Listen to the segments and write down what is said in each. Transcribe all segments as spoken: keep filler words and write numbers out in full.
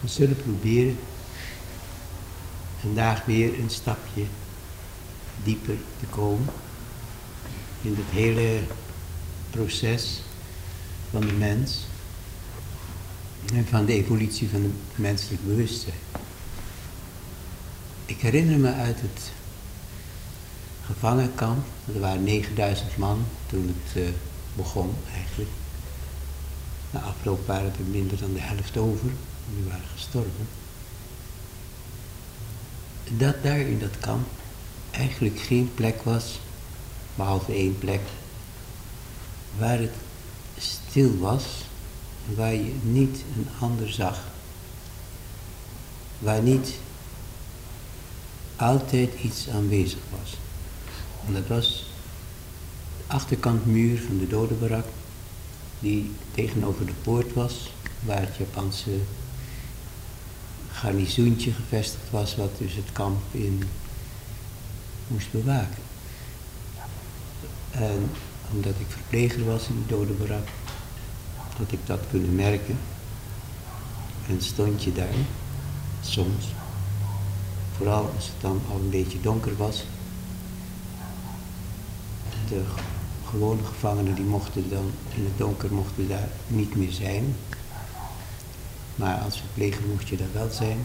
We zullen proberen vandaag weer een stapje dieper te komen in het hele proces van de mens en van de evolutie van het menselijk bewustzijn. Ik herinner me uit het gevangenkamp, er waren negenduizend man toen het uh, begon eigenlijk. Na afloop waren er minder dan de helft over, die waren gestorven. Dat daar in dat kamp eigenlijk geen plek was, behalve één plek, waar het stil was, waar je niet een ander zag. Waar niet altijd iets aanwezig was. En dat was de achterkantmuur van de dodenbarak, die tegenover de poort was, waar het Japanse garnizoentje gevestigd was, wat dus het kamp in moest bewaken. En omdat ik verpleger was in de dodenbarak, had ik dat kunnen merken. En stond je daar, soms, vooral als het dan al een beetje donker was. De gewone gevangenen die mochten dan in het donker mochten daar niet meer zijn. Maar als verpleger mocht je daar wel zijn.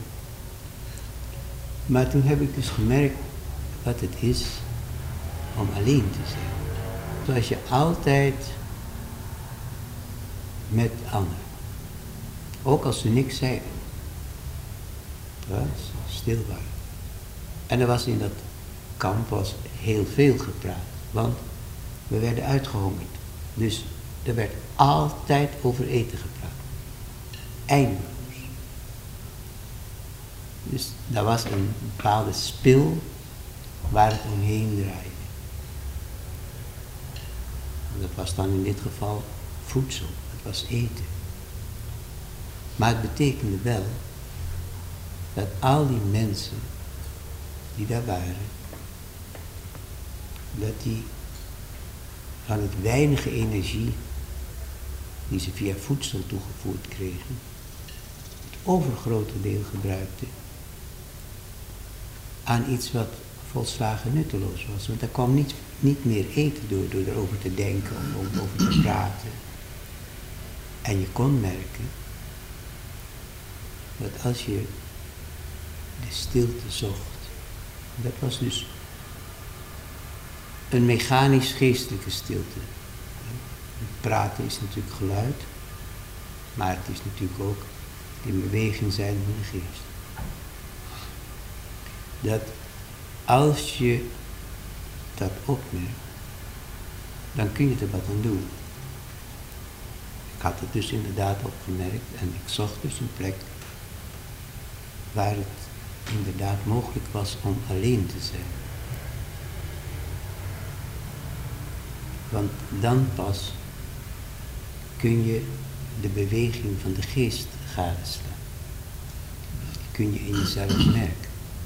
Maar toen heb ik dus gemerkt wat het is om alleen te zijn. Zoals je altijd met anderen. Ook als ze niks zeiden. Ja, ze stil waren. En er was in dat kamp was heel veel gepraat. Want we werden uitgehongerd. Dus er werd altijd over eten gepraat. Eindeloos. Dus daar was een bepaalde spil waar het omheen draaide. En dat was dan in dit geval voedsel. Het was eten. Maar het betekende wel dat al die mensen die daar waren, dat die van het weinige energie die ze via voedsel toegevoerd kregen, het overgrote deel gebruikten aan iets wat volslagen nutteloos was. Want er kwam niet, niet meer eten door, door erover te denken of om over te praten. En je kon merken dat als je de stilte zocht, dat was dus een mechanisch-geestelijke stilte. Praten is natuurlijk geluid, maar het is natuurlijk ook in beweging zijn van de geest. Dat als je dat opmerkt, dan kun je er wat aan doen. Ik had het dus inderdaad opgemerkt en ik zocht dus een plek waar het inderdaad mogelijk was om alleen te zijn. Want dan pas kun je de beweging van de geest gadeslaan. Die kun je in jezelf merken.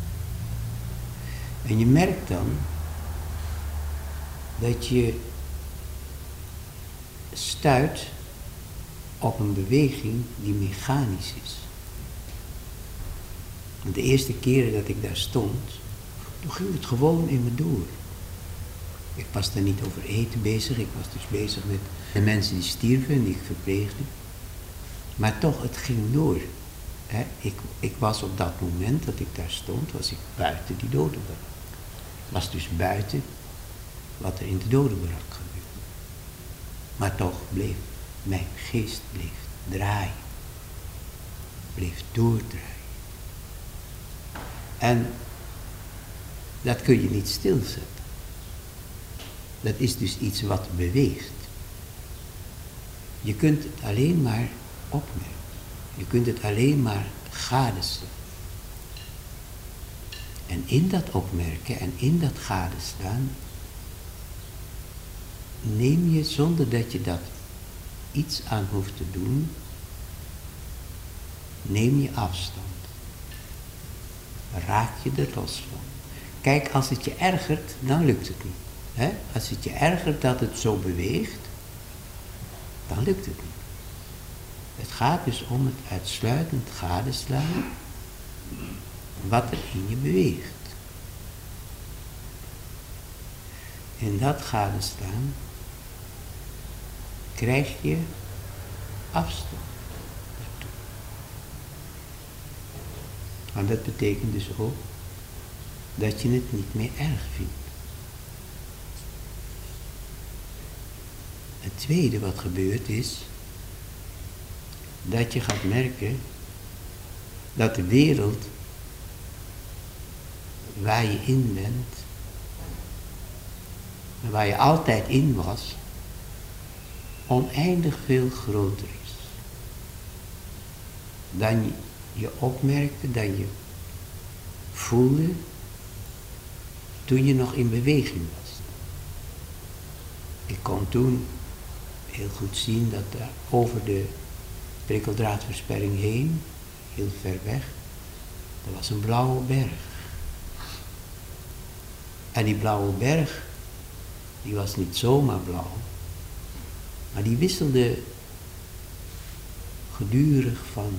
En je merkt dan dat je stuit op een beweging die mechanisch is. De eerste keren dat ik daar stond, toen ging het gewoon in me door. Ik was daar niet over eten bezig, ik was dus bezig met de mensen die stierven en die ik verpleegde. Maar toch, het ging door. He, ik, ik was op dat moment dat ik daar stond, was ik buiten die dodenbarak. Ik was dus buiten wat er in de dodenbarak gebeurde. Maar toch bleef mijn geest bleef draaien. Bleef doordraaien. En dat kun je niet stilzetten. Dat is dus iets wat beweegt. Je kunt het alleen maar opmerken. Je kunt het alleen maar gadeslaan. En in dat opmerken en in dat gadeslaan neem je, zonder dat je dat iets aan hoeft te doen, neem je afstand. Raak je er los van. Kijk, als het je ergert, dan lukt het niet. He? Als het je ergert dat het zo beweegt, dan lukt het niet. Het gaat dus om het uitsluitend gadeslaan wat er in je beweegt. En dat gadeslaan krijg je afstand ertoe. Maar dat betekent dus ook dat je het niet meer erg vindt. Het tweede wat gebeurt is dat je gaat merken dat de wereld waar je in bent, waar je altijd in was, oneindig veel groter is dan je, je opmerkte, dan je voelde toen je nog in beweging was. Ik kon toen heel goed zien dat daar over de prikkeldraadversperring heen, heel ver weg, er was een blauwe berg. En die blauwe berg, die was niet zomaar blauw, maar die wisselde gedurig van,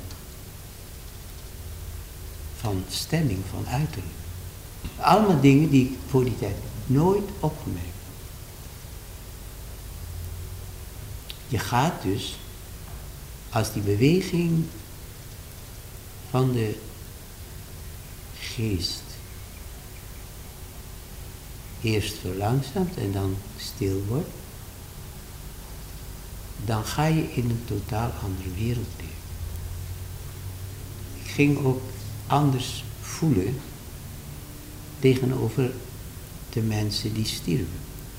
van stemming, van uiterlijk. Allemaal dingen die ik voor die tijd nooit opgemerkt had. Je gaat dus, als die beweging van de geest eerst verlangzamt en dan stil wordt, dan ga je in een totaal andere wereld leven. Ik ging ook anders voelen tegenover de mensen die stierven.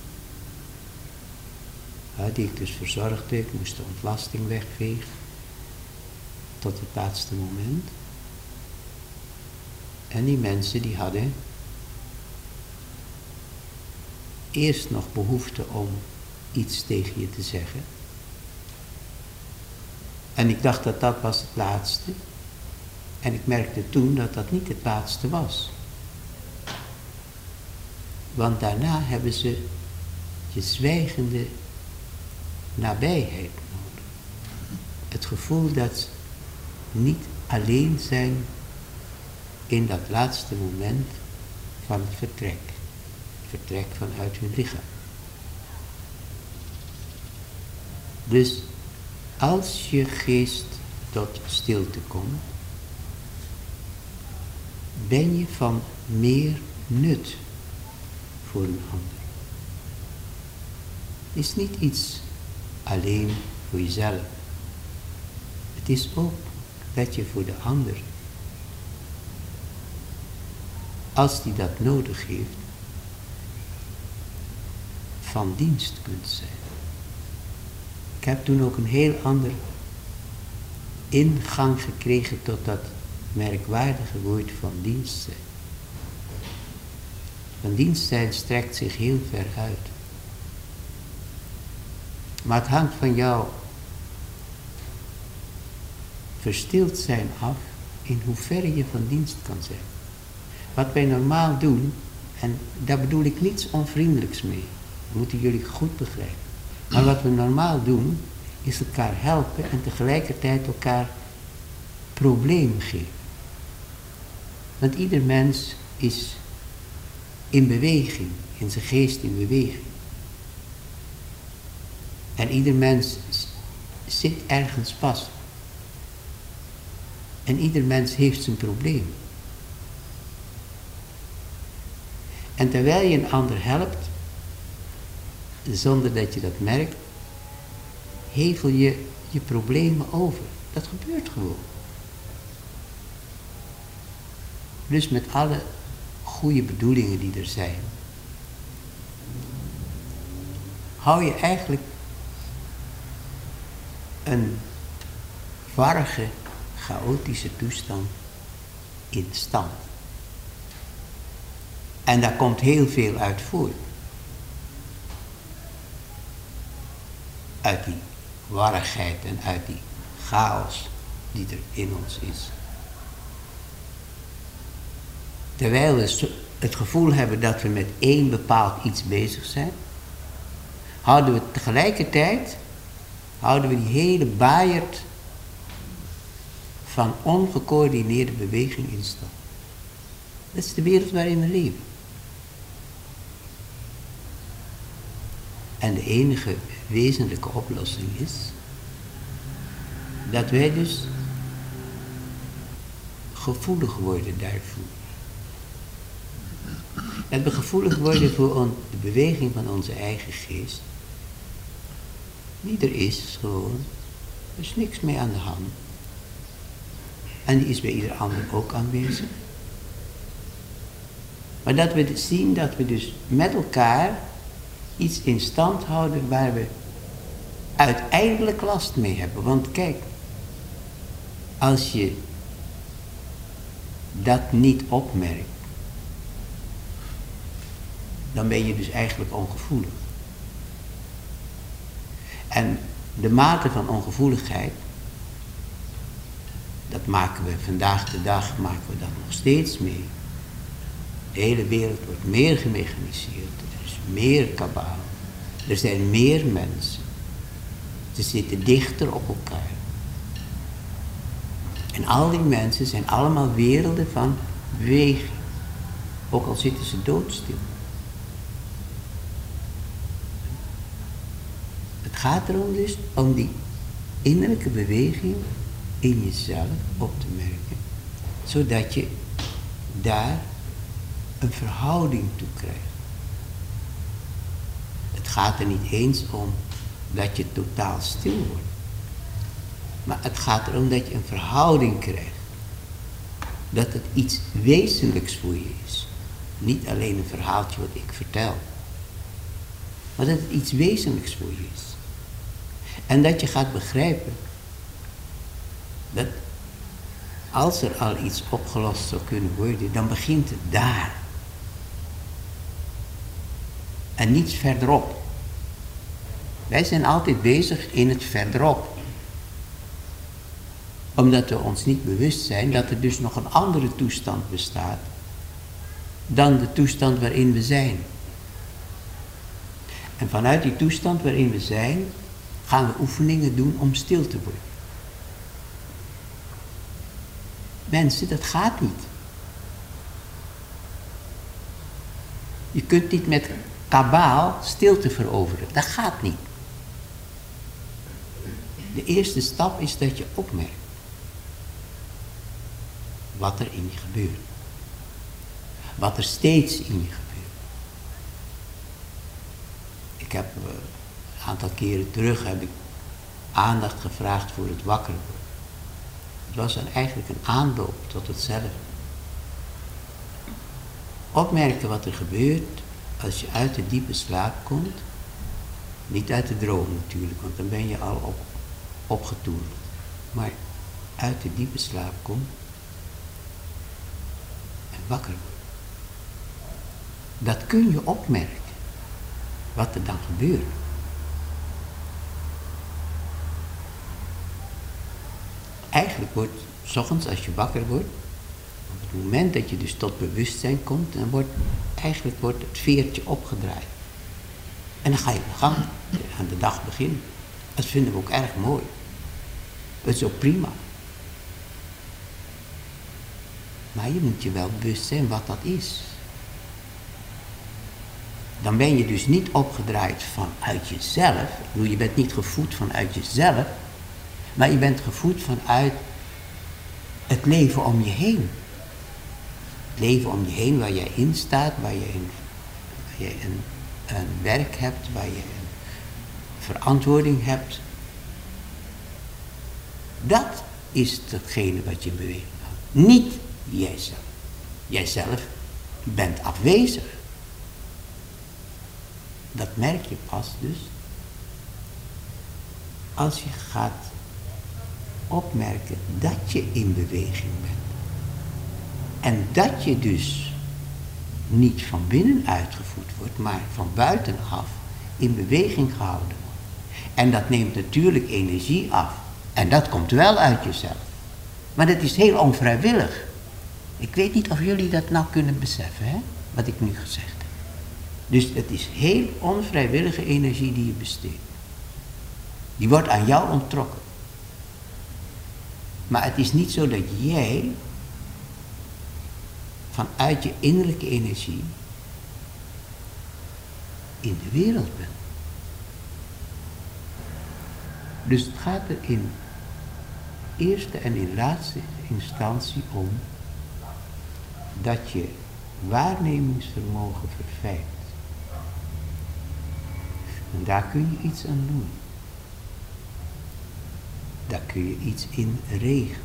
Ja, die ik dus verzorgde, ik moest de ontlasting wegvegen tot het laatste moment. En die mensen die hadden eerst nog behoefte om iets tegen je te zeggen. En ik dacht dat dat was het laatste. En ik merkte toen dat dat niet het laatste was. Want daarna hebben ze je zwijgende nabijheid nodig. Het gevoel dat ze niet alleen zijn in dat laatste moment van het vertrek. Het vertrek vanuit hun lichaam. Dus als je geest tot stilte komt, ben je van meer nut voor een ander. Het is niet iets alleen voor jezelf. Het is ook dat je voor de ander, als die dat nodig heeft, van dienst kunt zijn. Ik heb toen ook een heel ander ingang gekregen tot dat merkwaardige woord van dienst zijn. Van dienst zijn strekt zich heel ver uit. Maar het hangt van jouw verstild zijn af in hoeverre je van dienst kan zijn. Wat wij normaal doen, en daar bedoel ik niets onvriendelijks mee, dat moeten jullie goed begrijpen. Maar wat we normaal doen, is elkaar helpen en tegelijkertijd elkaar problemen geven. Want ieder mens is in beweging, in zijn geest in beweging. En ieder mens zit ergens vast. En ieder mens heeft zijn probleem. En terwijl je een ander helpt, zonder dat je dat merkt, hevel je je problemen over. Dat gebeurt gewoon. Dus met alle goede bedoelingen die er zijn, hou je eigenlijk een warrige, chaotische toestand in stand. En daar komt heel veel uit voort. Uit die warrigheid en uit die chaos die er in ons is. Terwijl we het gevoel hebben dat we met één bepaald iets bezig zijn, houden we tegelijkertijd, houden we die hele baaierd van ongecoördineerde beweging in stand. Dat is de wereld waarin we leven. En de enige wezenlijke oplossing is dat wij dus gevoelig worden daarvoor. Dat we gevoelig worden voor on, de beweging van onze eigen geest. Die er is gewoon. Er is niks mee aan de hand. En die is bij ieder ander ook aanwezig. Maar dat we zien dat we dus met elkaar iets in stand houden waar we uiteindelijk last mee hebben. Want kijk, als je dat niet opmerkt, dan ben je dus eigenlijk ongevoelig. En de mate van ongevoeligheid, dat maken we vandaag de dag, maken we dat nog steeds mee. De hele wereld wordt meer gemechaniseerd, er is meer kabaal, er zijn meer mensen. Ze zitten dichter op elkaar. En al die mensen zijn allemaal werelden van beweging, ook al zitten ze doodstil. Het gaat erom dus om die innerlijke beweging in jezelf op te merken, zodat je daar een verhouding toe krijgt. Het gaat er niet eens om dat je totaal stil wordt, maar het gaat erom dat je een verhouding krijgt. Dat het iets wezenlijks voor je is. Niet alleen een verhaaltje wat ik vertel, maar dat het iets wezenlijks voor je is. En dat je gaat begrijpen dat als er al iets opgelost zou kunnen worden, dan begint het daar. En niet verderop. Wij zijn altijd bezig in het verderop. Omdat we ons niet bewust zijn dat er dus nog een andere toestand bestaat dan de toestand waarin we zijn. En vanuit die toestand waarin we zijn, gaan we oefeningen doen om stil te worden. Mensen, dat gaat niet. Je kunt niet met kabaal stilte veroveren. Dat gaat niet. De eerste stap is dat je opmerkt wat er in je gebeurt. Wat er steeds in je gebeurt. Ik heb uh, een aantal keren terug heb ik aandacht gevraagd voor het wakker worden. Het was dan eigenlijk een aanloop tot hetzelfde. Opmerken wat er gebeurt als je uit de diepe slaap komt. Niet uit de droom natuurlijk, want dan ben je al op, opgetoerd. Maar uit de diepe slaap komt en wakker wordt. Dat kun je opmerken, wat er dan gebeurt. Eigenlijk wordt, 's ochtends als je wakker wordt, op het moment dat je dus tot bewustzijn komt, dan wordt eigenlijk wordt het veertje opgedraaid. En dan ga je aan de gang, aan de dag beginnen. Dat vinden we ook erg mooi. Dat is ook prima. Maar je moet je wel bewust zijn wat dat is. Dan ben je dus niet opgedraaid vanuit jezelf. Ik bedoel, je bent niet gevoed vanuit jezelf, maar je bent gevoed vanuit het leven om je heen. Het leven om je heen waar jij in staat, waar je een, waar je een, een werk hebt, waar je een verantwoording hebt. Dat is hetgene wat je beweegt. Niet jijzelf. Jijzelf bent afwezig. Dat merk je pas dus als je gaat opmerken dat je in beweging bent. En dat je dus niet van binnenuit gevoed wordt, maar van buitenaf in beweging gehouden wordt. En dat neemt natuurlijk energie af. En dat komt wel uit jezelf. Maar dat is heel onvrijwillig. Ik weet niet of jullie dat nou kunnen beseffen, hè? Wat ik nu gezegd heb. Dus het is heel onvrijwillige energie die je besteedt. Die wordt aan jou onttrokken. Maar het is niet zo dat jij vanuit je innerlijke energie in de wereld bent. Dus het gaat er in eerste en in laatste instantie om dat je waarnemingsvermogen verfijnt. En daar kun je iets aan doen. Daar kun je iets in regelen.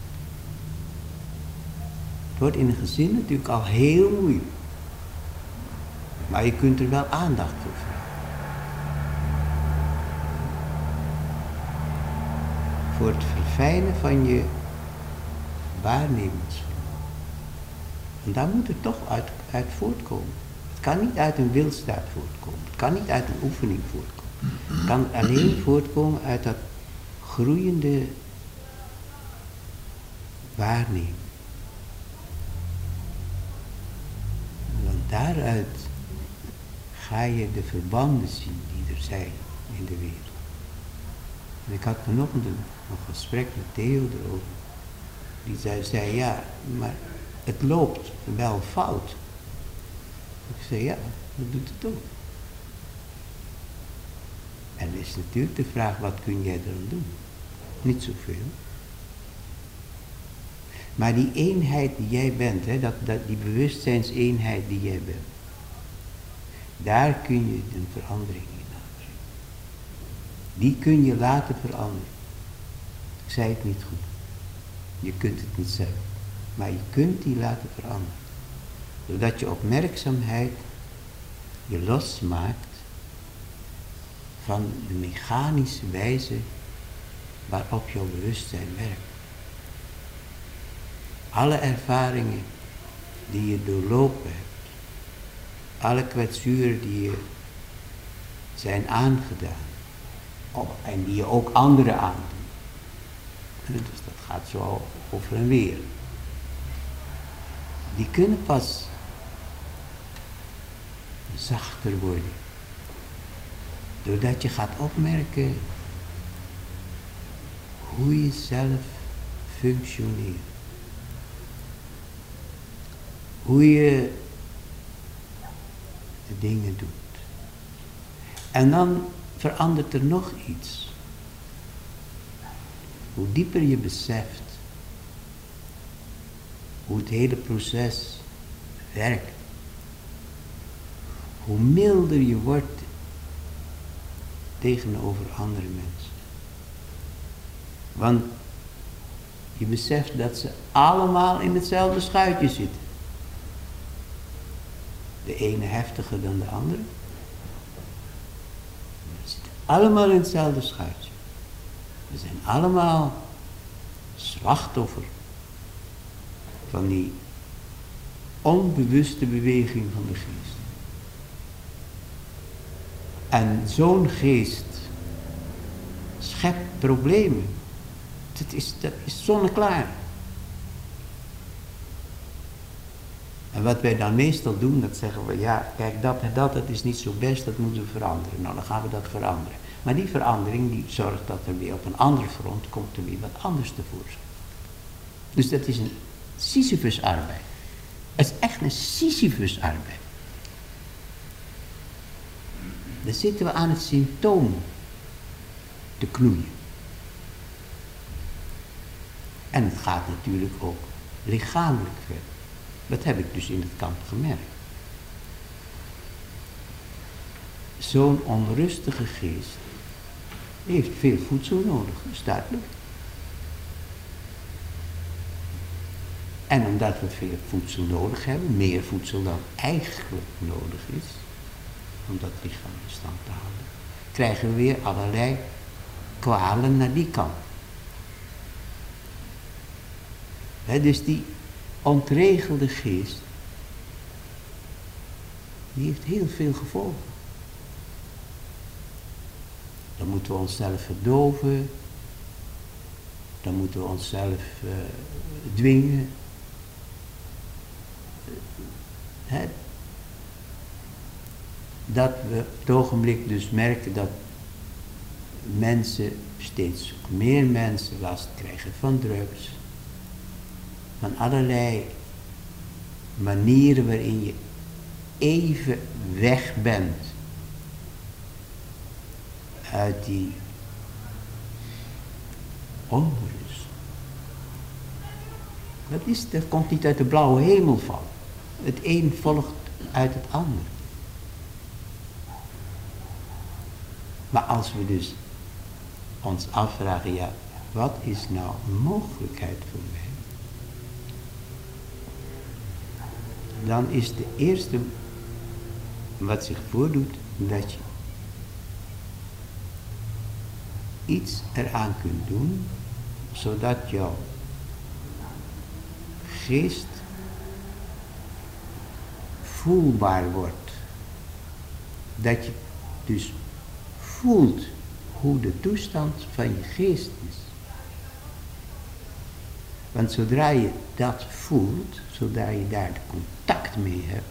Het wordt in een gezin natuurlijk al heel moeilijk. Maar je kunt er wel aandacht voor vragen. Voor het verfijnen van je waarnemingsvermogen. En daar moet het toch uit, uit voortkomen. Het kan niet uit een wilstaat voortkomen. Het kan niet uit een oefening voortkomen. Het kan alleen voortkomen uit dat groeiende waarnemen. Want daaruit ga je de verbanden zien die er zijn in de wereld. En ik had vanochtend een, een gesprek met Theo erover. Die zei, zei, ja, maar het loopt wel fout. Ik zei, ja, dat doet het ook. En dan is natuurlijk de vraag, wat kun jij eraan doen? Niet zoveel. Maar die eenheid die jij bent, hè, dat, dat, die bewustzijnseenheid die jij bent, daar kun je een verandering in aanbrengen. Die kun je laten veranderen. Ik zei het niet goed. Je kunt het niet zelf. Maar je kunt die laten veranderen. Doordat je opmerkzaamheid je losmaakt van de mechanische wijze waarop jouw bewustzijn werkt. Alle ervaringen die je doorlopen hebt, alle kwetsuren die je zijn aangedaan, en die je ook anderen aandoet. Dus dat gaat zo over en weer. Die kunnen pas zachter worden. Doordat je gaat opmerken hoe je zelf functioneert. Hoe je de dingen doet. En dan verandert er nog iets. Hoe dieper je beseft hoe het hele proces werkt, hoe milder je wordt tegenover andere mensen. Want je beseft dat ze allemaal in hetzelfde schuitje zitten. De ene heftiger dan de andere. We zitten allemaal in hetzelfde schuitje. We zijn allemaal slachtoffer van die onbewuste beweging van de geest. En zo'n geest schept problemen. Dat is, dat is zonneklaar. En wat wij dan meestal doen, dat zeggen we, ja, kijk, dat en dat, dat is niet zo best, dat moeten we veranderen. Nou, dan gaan we dat veranderen. Maar die verandering, die zorgt dat er weer op een andere front komt er weer wat anders tevoorschijn. Dus dat is een Sisyphus-arbeid. Het is echt een Sisyphus-arbeid. Dan zitten we aan het symptoom te knoeien. En het gaat natuurlijk ook lichamelijk verder. Dat heb ik dus in het kamp gemerkt. Zo'n onrustige geest heeft veel voedsel nodig, dus duidelijk. En omdat we veel voedsel nodig hebben, meer voedsel dan eigenlijk nodig is, om dat lichaam in stand te houden, krijgen we weer allerlei kwalen naar die kant. He, dus die ontregelde geest, die heeft heel veel gevolgen. Dan moeten we onszelf verdoven, dan moeten we onszelf uh, dwingen. He, dat we op het ogenblik dus merken dat mensen, steeds meer mensen last krijgen van drugs, van allerlei manieren waarin je even weg bent uit die onrust. Dat, is, dat komt niet uit de blauwe hemel vallen. Het een volgt uit het ander. Maar als we dus ons afvragen, ja, wat is nou een mogelijkheid voor mij? Dan is de eerste wat zich voordoet, dat je iets eraan kunt doen, zodat jouw geest voelbaar wordt. Dat je dus voelt hoe de toestand van je geest is. Want zodra je dat voelt, zodra je daar de contact mee hebt,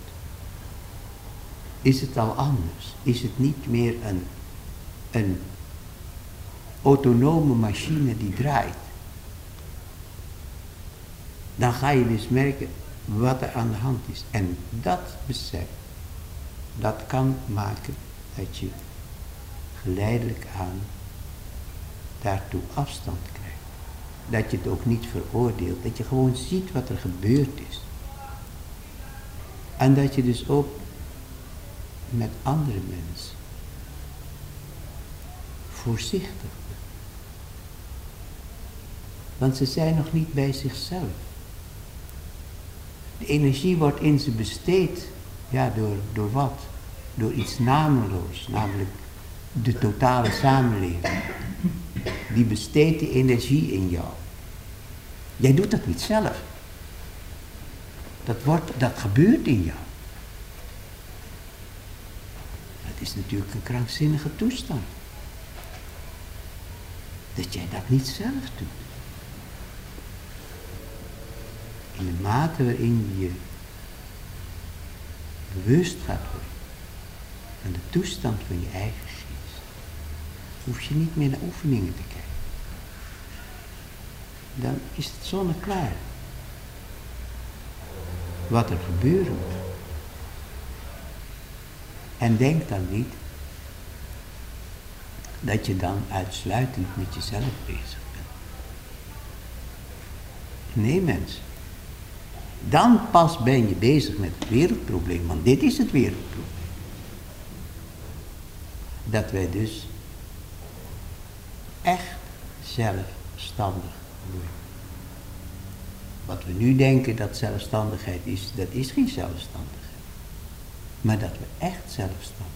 is het al anders. Is het niet meer een, een autonome machine die draait. Dan ga je dus merken wat er aan de hand is. En dat besef, dat kan maken dat je geleidelijk aan daartoe afstand krijgt. Dat je het ook niet veroordeelt. Dat je gewoon ziet wat er gebeurd is. En dat je dus ook met andere mensen voorzichtig bent. Want ze zijn nog niet bij zichzelf. De energie wordt in ze besteed. Ja, door, door wat? Door iets nameloos, namelijk de totale samenleving. Die besteedt die energie in jou. Jij doet dat niet zelf. Dat, wordt, dat gebeurt in jou. Dat is natuurlijk een krankzinnige toestand. Dat jij dat niet zelf doet. In de mate waarin je bewust gaat worden van de toestand van je eigen geest, hoef je niet meer naar oefeningen te kijken. Dan is het zonneklaar. Wat er gebeuren moet. En denk dan niet dat je dan uitsluitend met jezelf bezig bent. Nee, mensen. Dan pas ben je bezig met het wereldprobleem, want dit is het wereldprobleem. Dat wij dus echt zelfstandig worden. Wat we nu denken dat zelfstandigheid is, dat is geen zelfstandigheid. Maar dat we echt zelfstandig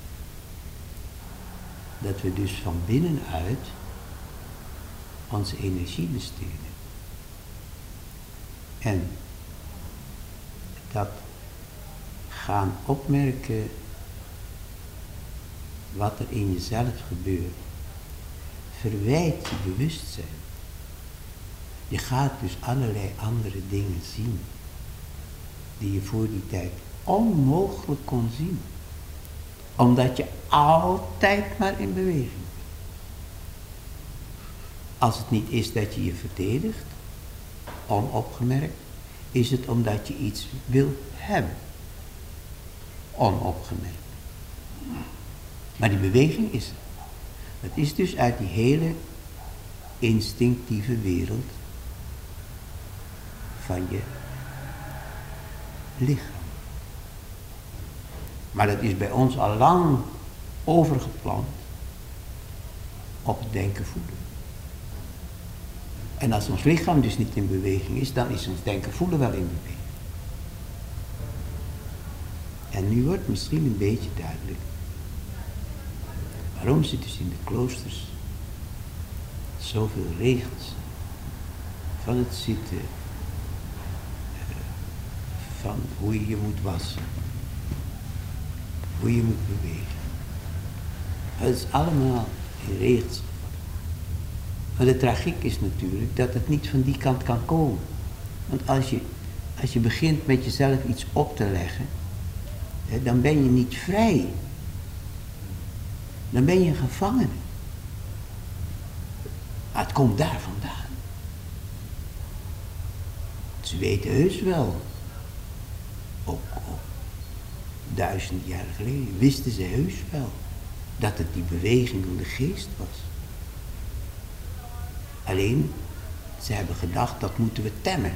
zijn. Dat we dus van binnenuit onze energie besteden. En dat gaan opmerken wat er in jezelf gebeurt, verwijt je bewustzijn. Je gaat dus allerlei andere dingen zien, die je voor die tijd onmogelijk kon zien. Omdat je altijd maar in beweging bent. Als het niet is dat je je verdedigt, onopgemerkt, is het omdat je iets wil hebben. Onopgemerkt. Maar die beweging is er. Het is dus uit die hele instinctieve wereld van je lichaam. Maar dat is bij ons al lang overgeplant op het denken voelen. En als ons lichaam dus niet in beweging is, dan is ons denken voelen wel in beweging. En nu wordt misschien een beetje duidelijk waarom ze dus in de kloosters zoveel regels van het zitten, van hoe je je moet wassen, hoe je moet bewegen. Het is allemaal in regels. Maar de tragiek is natuurlijk dat het niet van die kant kan komen. Want als je, als je begint met jezelf iets op te leggen, hè, dan ben je niet vrij. Dan ben je een gevangene. komt daar vandaan. Ze weten heus wel, ook, ook duizend jaar geleden, wisten ze heus wel, dat het die beweging van de geest was. Alleen, ze hebben gedacht, dat moeten we temmen.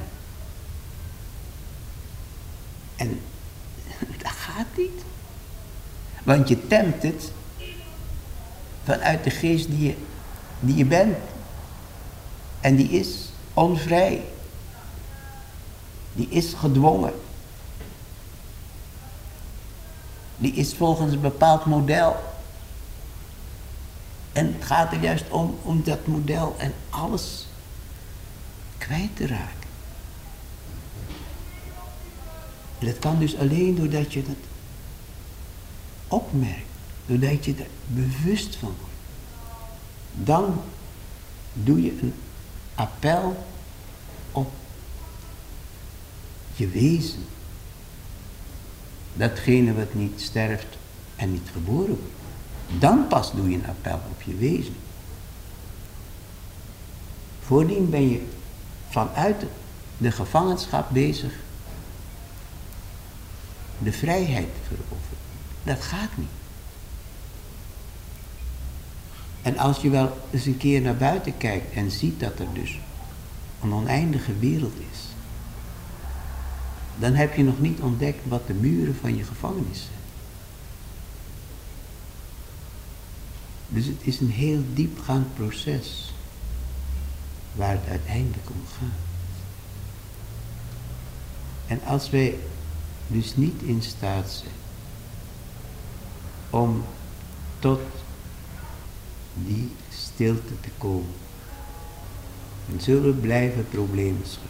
En dat gaat niet. Want je temt het vanuit de geest die je, die je bent. En die is onvrij. Die is gedwongen. Die is volgens een bepaald model. En het gaat er juist om, om dat model en alles kwijt te raken. En dat kan dus alleen doordat je dat opmerkt. Doordat je er bewust van wordt. Dan doe je een appel op je wezen. Datgene wat niet sterft en niet geboren wordt. Dan pas doe je een appel op je wezen. Voordien ben je vanuit de gevangenschap bezig de vrijheid te veroveren. Dat gaat niet. En als je wel eens een keer naar buiten kijkt en ziet dat er dus een oneindige wereld is, dan heb je nog niet ontdekt wat de muren van je gevangenis zijn. Dus het is een heel diepgaand proces waar het uiteindelijk om gaat. En als wij dus niet in staat zijn om tot die stilte te komen, dan zullen we blijven problemen scheppen.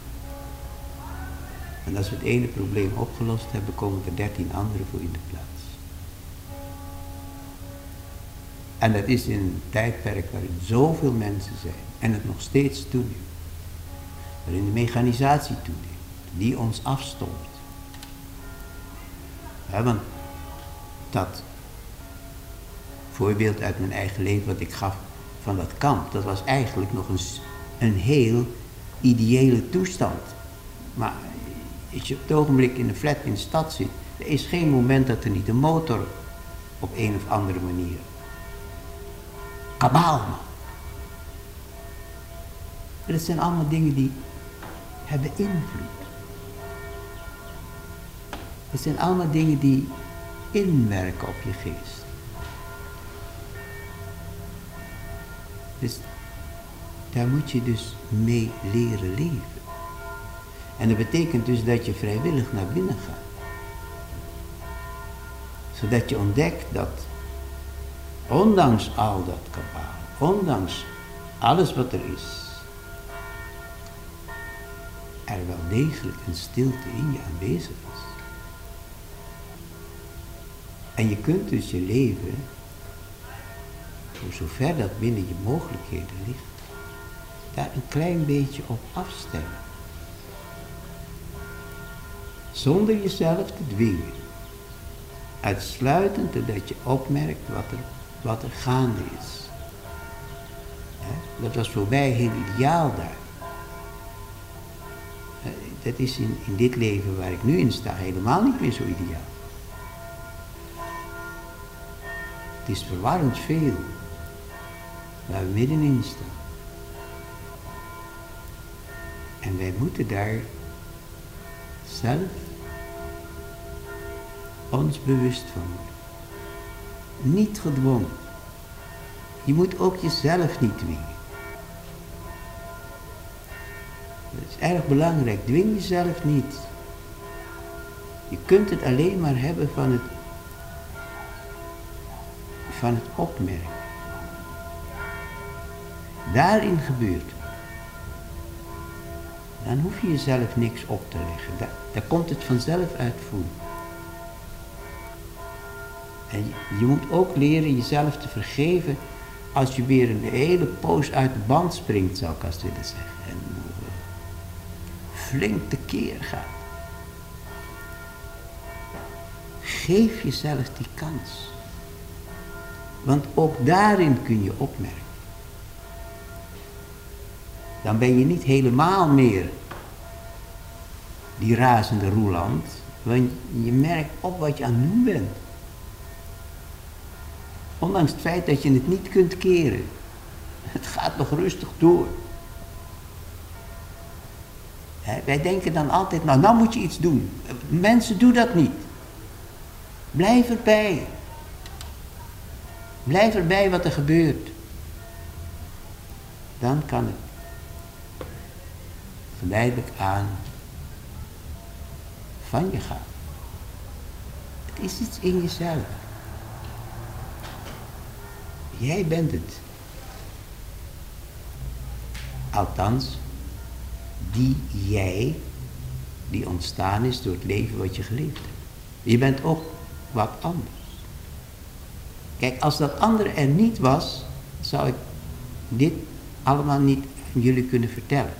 En als we het ene probleem opgelost hebben, komen er dertien andere voor in de plaats. En dat is in een tijdperk waarin zoveel mensen zijn en het nog steeds toeneemt. Waarin de mechanisatie toeneemt, die ons afstomt. Ja, want dat voorbeeld uit mijn eigen leven wat ik gaf van dat kamp, dat was eigenlijk nog een, een heel ideële toestand. Maar als je op het ogenblik in een flat in de stad zit, er is geen moment dat er niet een motor op een of andere manier kabaal maakt. Dat zijn allemaal dingen die hebben invloed. Het zijn allemaal dingen die inwerken op je geest. Dus daar moet je dus mee leren leven. En dat betekent dus dat je vrijwillig naar binnen gaat. Zodat je ontdekt dat, ondanks al dat kabaal, ondanks alles wat er is, er wel degelijk een stilte in je aanwezig is. En je kunt dus je leven, voor zover dat binnen je mogelijkheden ligt, daar een klein beetje op afstemmen. Zonder jezelf te dwingen. Uitsluitend doordat je opmerkt wat er, wat er gaande is. He, dat was voor mij heel ideaal daar. Dat is in, in dit leven waar ik nu in sta helemaal niet meer zo ideaal. Het is verwarrend veel waar we middenin staan. En wij moeten daar zelf ons bewust van worden. Niet gedwongen. Je moet ook jezelf niet dwingen. Dat is erg belangrijk. Dwing jezelf niet. Je kunt het alleen maar hebben van het, van het opmerken. Daarin gebeurt het. Dan hoef je jezelf niks op te leggen. Daar, daar komt het vanzelf uit voort. En je, je moet ook leren jezelf te vergeven als je weer een hele poos uit de band springt, zou ik haast willen zeggen. En uh, flink tekeer gaat. Geef jezelf die kans. Want ook daarin kun je opmerken. dan ben je niet helemaal meer die razende Roeland, want je merkt op wat je aan het doen bent. Ondanks het feit dat je het niet kunt keren. Het gaat nog rustig door. He, wij denken dan altijd, nou, nou moet je iets doen. Mensen, doen dat niet. Blijf erbij. Blijf erbij wat er gebeurt. Dan kan het geleidelijk aan van je gaan. Het is iets in jezelf. Jij bent het. Althans, die jij die ontstaan is door het leven wat je geleefd hebt. Je bent ook wat anders. Kijk, als dat andere er niet was, zou ik dit allemaal niet aan jullie kunnen vertellen.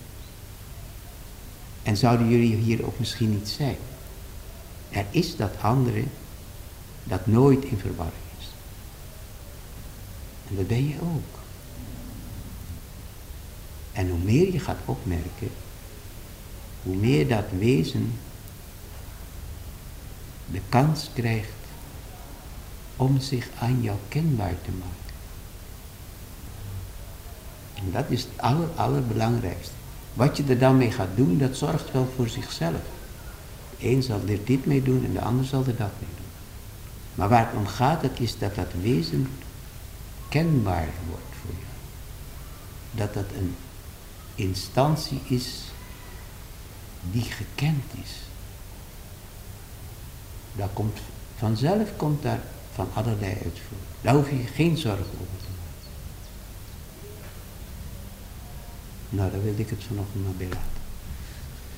En zouden jullie hier ook misschien niet zijn. Er is dat andere dat nooit in verwarring is. En dat ben je ook. En hoe meer je gaat opmerken, hoe meer dat wezen de kans krijgt om zich aan jou kenbaar te maken. En dat is het aller, allerbelangrijkste. Wat je er dan mee gaat doen, dat zorgt wel voor zichzelf. De een zal er dit mee doen en de ander zal er dat mee doen. Maar waar het om gaat, dat is dat dat wezen kenbaar wordt voor jou. Dat dat een instantie is die gekend is. Daar komt, vanzelf komt daar van allerlei uitvoering. Daar hoef je geen zorgen over te maken. Nou, daar wil ik het vanochtend maar bij laten.